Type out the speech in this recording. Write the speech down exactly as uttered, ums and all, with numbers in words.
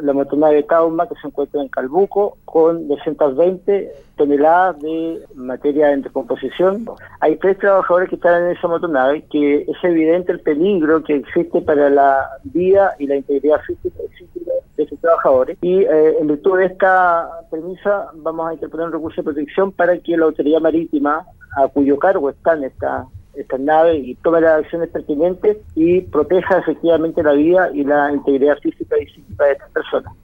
la motonave Tauma, que se encuentra en Calbuco, con doscientas veinte toneladas de materia en descomposición. Hay tres trabajadores que están en esa motonave, que es evidente el peligro que existe para la vida y la integridad física de esos trabajadores, y eh, en virtud de esta premisa vamos a interponer un recurso de protección para que la autoridad marítima, a cuyo cargo están estas estas naves, y tome las acciones pertinentes y proteja efectivamente la vida y la integridad física y psíquica de estas personas.